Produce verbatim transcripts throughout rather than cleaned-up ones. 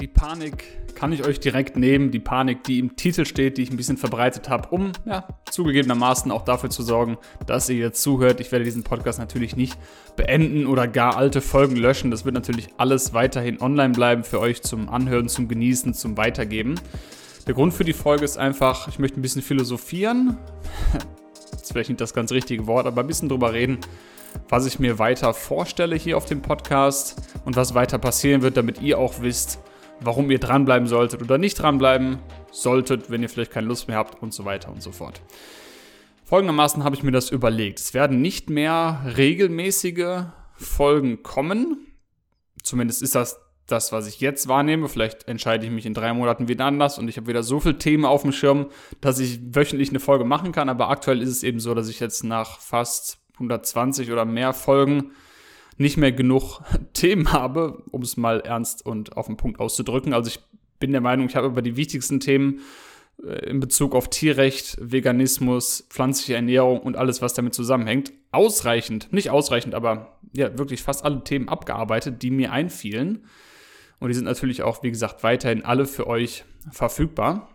die Panik kann ich euch direkt nehmen. Die Panik, die im Titel steht, die ich ein bisschen verbreitet habe, um ja, zugegebenermaßen auch dafür zu sorgen, dass ihr jetzt zuhört. Ich werde diesen Podcast natürlich nicht beenden oder gar alte Folgen löschen. Das wird natürlich alles weiterhin online bleiben für euch zum Anhören, zum Genießen, zum Weitergeben. Der Grund für die Folge ist einfach, ich möchte ein bisschen philosophieren. Das ist vielleicht nicht das ganz richtige Wort, aber ein bisschen drüber reden, was ich mir weiter vorstelle hier auf dem Podcast und was weiter passieren wird, damit ihr auch wisst, warum ihr dranbleiben solltet oder nicht dranbleiben solltet, wenn ihr vielleicht keine Lust mehr habt und so weiter und so fort. Folgendermaßen habe ich mir das überlegt. Es werden nicht mehr regelmäßige Folgen kommen. Zumindest ist das das, was ich jetzt wahrnehme. Vielleicht entscheide ich mich in drei Monaten wieder anders und ich habe wieder so viele Themen auf dem Schirm, dass ich wöchentlich eine Folge machen kann. Aber aktuell ist es eben so, dass ich jetzt nach fast hundertzwanzig oder mehr Folgen nicht mehr genug Themen habe, um es mal ernst und auf den Punkt auszudrücken. Also ich bin der Meinung, ich habe über die wichtigsten Themen in Bezug auf Tierrecht, Veganismus, pflanzliche Ernährung und alles, was damit zusammenhängt, ausreichend, nicht ausreichend, aber ja, wirklich fast alle Themen abgearbeitet, die mir einfielen. Und die sind natürlich auch, wie gesagt, weiterhin alle für euch verfügbar.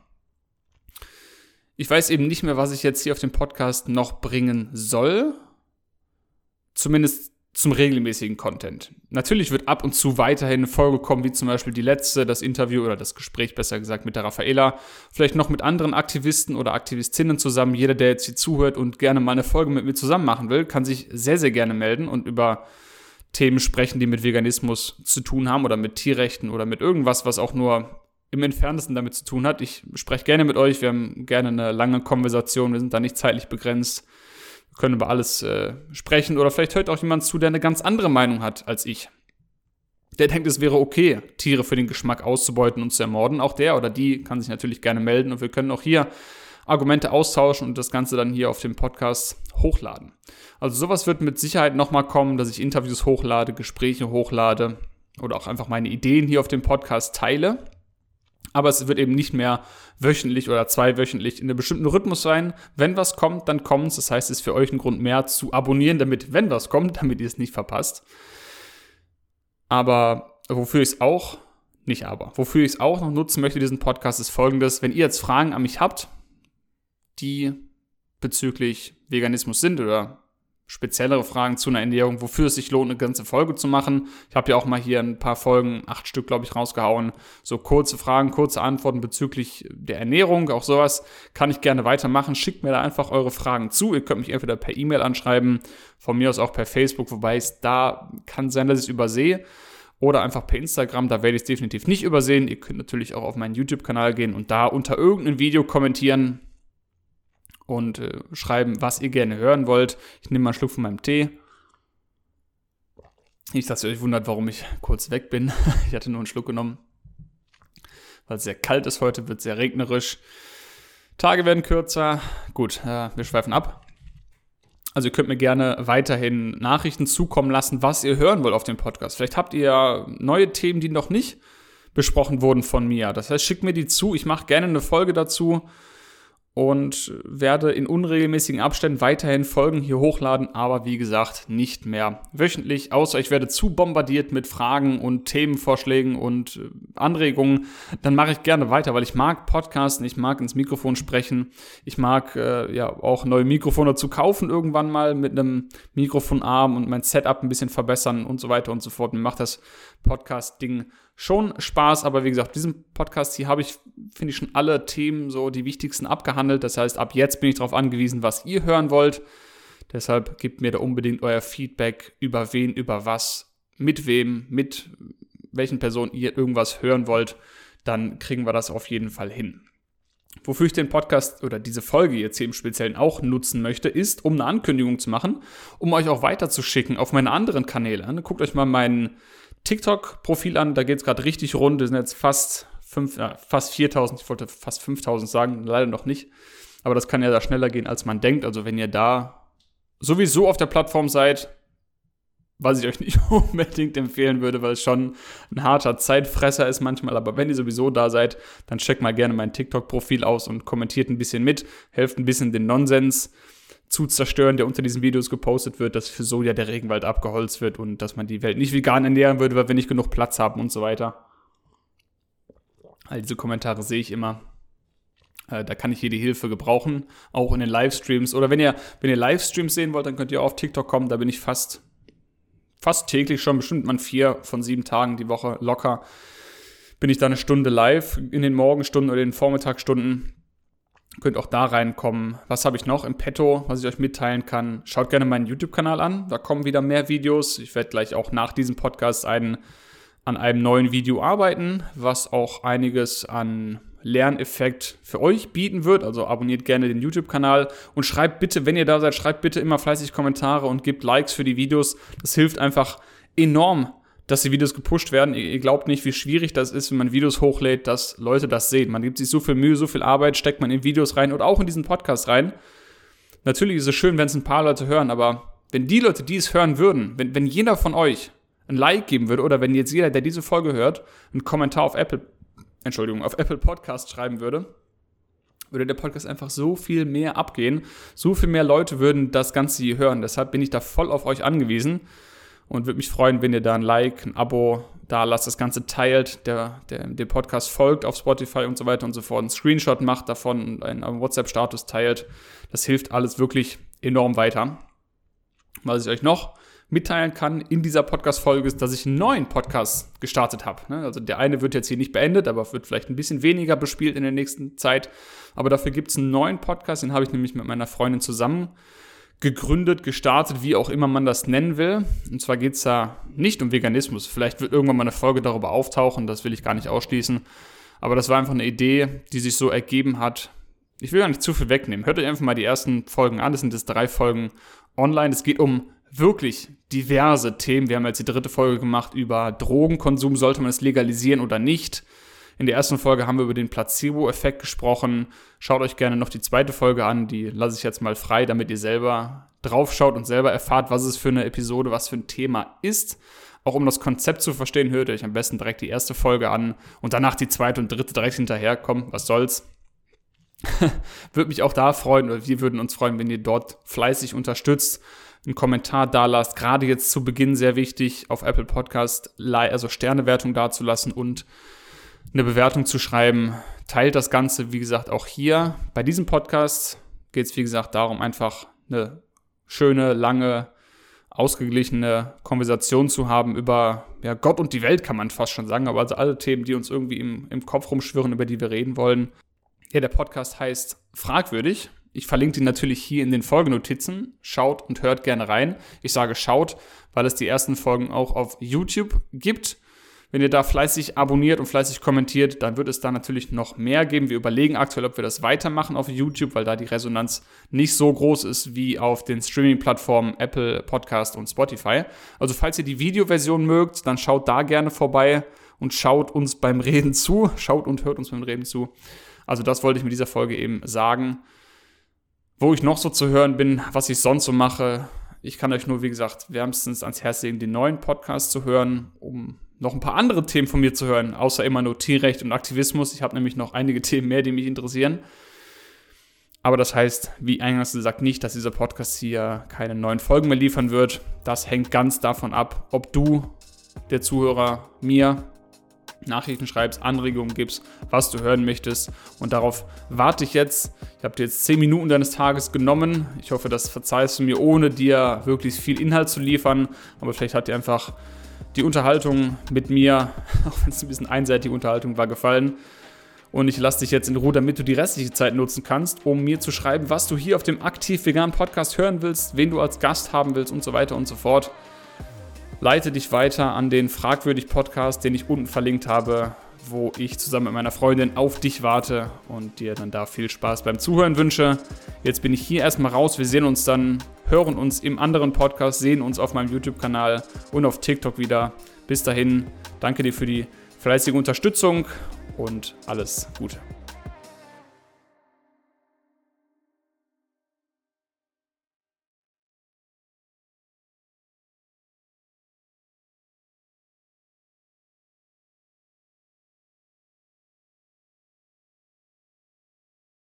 Ich weiß eben nicht mehr, was ich jetzt hier auf dem Podcast noch bringen soll. Zumindest zum regelmäßigen Content. Natürlich wird ab und zu weiterhin eine Folge kommen, wie zum Beispiel die letzte, das Interview oder das Gespräch, besser gesagt, mit der Raffaela. Vielleicht noch mit anderen Aktivisten oder Aktivistinnen zusammen. Jeder, der jetzt hier zuhört und gerne mal eine Folge mit mir zusammen machen will, kann sich sehr, sehr gerne melden und über Themen sprechen, die mit Veganismus zu tun haben oder mit Tierrechten oder mit irgendwas, was auch nur im Entferntesten damit zu tun hat. Ich spreche gerne mit euch, wir haben gerne eine lange Konversation, wir sind da nicht zeitlich begrenzt. Wir können über alles äh, sprechen oder vielleicht hört auch jemand zu, der eine ganz andere Meinung hat als ich. Der denkt, es wäre okay, Tiere für den Geschmack auszubeuten und zu ermorden. Auch der oder die kann sich natürlich gerne melden und wir können auch hier Argumente austauschen und das Ganze dann hier auf dem Podcast hochladen. Also sowas wird mit Sicherheit nochmal kommen, dass ich Interviews hochlade, Gespräche hochlade oder auch einfach meine Ideen hier auf dem Podcast teile. Aber es wird eben nicht mehr wöchentlich oder zweiwöchentlich in einem bestimmten Rhythmus sein. Wenn was kommt, dann kommt es. Das heißt, es ist für euch ein Grund mehr zu abonnieren, damit, wenn was kommt, damit ihr es nicht verpasst. Aber wofür ich es auch, nicht aber, wofür ich es auch noch nutzen möchte, diesen Podcast, ist Folgendes. Wenn ihr jetzt Fragen an mich habt, die bezüglich Veganismus sind oder speziellere Fragen zu einer Ernährung, wofür es sich lohnt, eine ganze Folge zu machen. Ich habe ja auch mal hier ein paar Folgen, acht Stück, glaube ich, rausgehauen. So kurze Fragen, kurze Antworten bezüglich der Ernährung, auch sowas kann ich gerne weitermachen. Schickt mir da einfach eure Fragen zu. Ihr könnt mich entweder per E-Mail anschreiben, von mir aus auch per Facebook, wobei es da kann sein, dass ich es übersehe. Oder einfach per Instagram, da werde ich es definitiv nicht übersehen. Ihr könnt natürlich auch auf meinen YouTube-Kanal gehen und da unter irgendeinem Video kommentieren und äh, schreiben, was ihr gerne hören wollt. Ich nehme mal einen Schluck von meinem Tee. Nicht, dass ihr euch wundert, warum ich kurz weg bin. Ich hatte nur einen Schluck genommen, weil es sehr kalt ist heute, wird sehr regnerisch. Tage werden kürzer. Gut, äh, wir schweifen ab. Also ihr könnt mir gerne weiterhin Nachrichten zukommen lassen, was ihr hören wollt auf dem Podcast. Vielleicht habt ihr neue Themen, die noch nicht besprochen wurden von mir. Das heißt, schickt mir die zu. Ich mache gerne eine Folge dazu und werde in unregelmäßigen Abständen weiterhin Folgen hier hochladen, aber wie gesagt, nicht mehr wöchentlich, außer ich werde zu bombardiert mit Fragen und Themenvorschlägen und Anregungen, dann mache ich gerne weiter, weil ich mag Podcasten, ich mag ins Mikrofon sprechen, ich mag äh, ja auch neue Mikrofone zu kaufen irgendwann mal mit einem Mikrofonarm und mein Setup ein bisschen verbessern und so weiter und so fort. Mir macht das Podcast-Ding schon Spaß, aber wie gesagt, diesen Podcast hier habe ich, finde ich, schon alle Themen, so die wichtigsten abgehandelt. Das heißt, ab jetzt bin ich darauf angewiesen, was ihr hören wollt. Deshalb gebt mir da unbedingt euer Feedback, über wen, über was, mit wem, mit welchen Personen ihr irgendwas hören wollt. Dann kriegen wir das auf jeden Fall hin. Wofür ich den Podcast oder diese Folge jetzt hier im Speziellen auch nutzen möchte, ist, um eine Ankündigung zu machen, um euch auch weiterzuschicken auf meine anderen Kanäle. Guckt euch mal meinen TikTok-Profil an, da geht es gerade richtig rund, das sind jetzt fast, fünf, äh, fast viertausend, ich wollte fast fünftausend sagen, leider noch nicht, aber das kann ja da schneller gehen, als man denkt, also wenn ihr da sowieso auf der Plattform seid, was ich euch nicht unbedingt empfehlen würde, weil es schon ein harter Zeitfresser ist manchmal, aber wenn ihr sowieso da seid, dann checkt mal gerne mein TikTok-Profil aus und kommentiert ein bisschen mit, helft ein bisschen den Nonsens zu zerstören, der unter diesen Videos gepostet wird, dass für Soja der Regenwald abgeholzt wird und dass man die Welt nicht vegan ernähren würde, weil wir nicht genug Platz haben und so weiter. All diese Kommentare sehe ich immer. Äh, da kann ich jede Hilfe gebrauchen, auch in den Livestreams. Oder wenn ihr, wenn ihr Livestreams sehen wollt, dann könnt ihr auch auf TikTok kommen. Da bin ich fast, fast täglich schon, bestimmt man vier von sieben Tagen die Woche locker. Bin ich da eine Stunde live in den Morgenstunden oder den Vormittagsstunden. Könnt auch da reinkommen. Was habe ich noch im Petto, was ich euch mitteilen kann? Schaut gerne meinen YouTube-Kanal an. Da kommen wieder mehr Videos. Ich werde gleich auch nach diesem Podcast einen, an einem neuen Video arbeiten, was auch einiges an Lerneffekt für euch bieten wird. Also abonniert gerne den YouTube-Kanal und schreibt bitte, wenn ihr da seid, schreibt bitte immer fleißig Kommentare und gebt Likes für die Videos. Das hilft einfach enorm, dass die Videos gepusht werden. Ihr glaubt nicht, wie schwierig das ist, wenn man Videos hochlädt, dass Leute das sehen. Man gibt sich so viel Mühe, so viel Arbeit, steckt man in Videos rein und auch in diesen Podcast rein. Natürlich ist es schön, wenn es ein paar Leute hören, aber wenn die Leute, die es hören würden, wenn, wenn jeder von euch ein Like geben würde oder wenn jetzt jeder, der diese Folge hört, einen Kommentar auf Apple, Entschuldigung, auf Apple Podcast schreiben würde, würde der Podcast einfach so viel mehr abgehen. So viel mehr Leute würden das Ganze hier hören. Deshalb bin ich da voll auf euch angewiesen. Und würde mich freuen, wenn ihr da ein Like, ein Abo da lasst, das Ganze teilt, der, der dem Podcast folgt auf Spotify und so weiter und so fort, einen Screenshot macht davon, einen WhatsApp-Status teilt. Das hilft alles wirklich enorm weiter. Was ich euch noch mitteilen kann in dieser Podcast-Folge ist, dass ich einen neuen Podcast gestartet habe. Also der eine wird jetzt hier nicht beendet, aber wird vielleicht ein bisschen weniger bespielt in der nächsten Zeit. Aber dafür gibt es einen neuen Podcast, den habe ich nämlich mit meiner Freundin zusammen gegründet, gestartet, wie auch immer man das nennen will. Und zwar geht es da nicht um Veganismus. Vielleicht wird irgendwann mal eine Folge darüber auftauchen, das will ich gar nicht ausschließen. Aber das war einfach eine Idee, die sich so ergeben hat. Ich will gar nicht zu viel wegnehmen. Hört euch einfach mal die ersten Folgen an. Das sind jetzt drei Folgen online. Es geht um wirklich diverse Themen. Wir haben jetzt die dritte Folge gemacht über Drogenkonsum. Sollte man es legalisieren oder nicht? In der ersten Folge haben wir über den Placebo-Effekt gesprochen. Schaut euch gerne noch die zweite Folge an. Die lasse ich jetzt mal frei, damit ihr selber drauf schaut und selber erfahrt, was es für eine Episode, was für ein Thema ist. Auch um das Konzept zu verstehen, hört euch am besten direkt die erste Folge an und danach die zweite und dritte direkt hinterher. Komm, was soll's. Würde mich auch da freuen, oder wir würden uns freuen, wenn ihr dort fleißig unterstützt, einen Kommentar da lasst. Gerade jetzt zu Beginn sehr wichtig, auf Apple Podcast, also Sternewertung dazulassen und eine Bewertung zu schreiben. Teilt das Ganze, wie gesagt, auch hier. Bei diesem Podcast geht es, wie gesagt, darum, einfach eine schöne, lange, ausgeglichene Konversation zu haben über ja, Gott und die Welt, kann man fast schon sagen. Aber also alle Themen, die uns irgendwie im, im Kopf rumschwirren, über die wir reden wollen. Ja, der Podcast heißt Fragwürdig. Ich verlinke den natürlich hier in den Folgenotizen. Schaut und hört gerne rein. Ich sage schaut, weil es die ersten Folgen auch auf YouTube gibt. Wenn ihr da fleißig abonniert und fleißig kommentiert, dann wird es da natürlich noch mehr geben. Wir überlegen aktuell, ob wir das weitermachen auf YouTube, weil da die Resonanz nicht so groß ist wie auf den Streaming-Plattformen Apple Podcast und Spotify. Also falls ihr die Videoversion mögt, dann schaut da gerne vorbei und schaut uns beim Reden zu. Schaut und hört uns beim Reden zu. Also das wollte ich mit dieser Folge eben sagen. Wo ich noch so zu hören bin, was ich sonst so mache. Ich kann euch nur, wie gesagt, wärmstens ans Herz legen, den neuen Podcast zu hören, um noch ein paar andere Themen von mir zu hören, außer immer nur Tierrecht und Aktivismus. Ich habe nämlich noch einige Themen mehr, die mich interessieren. Aber das heißt, wie eingangs gesagt, nicht, dass dieser Podcast hier keine neuen Folgen mehr liefern wird. Das hängt ganz davon ab, ob du, der Zuhörer, mir Nachrichten schreibst, Anregungen gibst, was du hören möchtest. Und darauf warte ich jetzt. Ich habe dir jetzt zehn Minuten deines Tages genommen. Ich hoffe, das verzeihst du mir, ohne dir wirklich viel Inhalt zu liefern. Aber vielleicht hat dir einfach die Unterhaltung mit mir, auch wenn es ein bisschen einseitige Unterhaltung war, gefallen. Und ich lasse dich jetzt in Ruhe, damit du die restliche Zeit nutzen kannst, um mir zu schreiben, was du hier auf dem Aktiv Vegan Podcast hören willst, wen du als Gast haben willst und so weiter und so fort. Leite dich weiter an den Fragwürdig Podcast, den ich unten verlinkt habe, wo ich zusammen mit meiner Freundin auf dich warte und dir dann da viel Spaß beim Zuhören wünsche. Jetzt bin ich hier erstmal raus. Wir sehen uns dann, hören uns im anderen Podcast, sehen uns auf meinem YouTube-Kanal und auf TikTok wieder. Bis dahin, danke dir für die fleißige Unterstützung und alles Gute.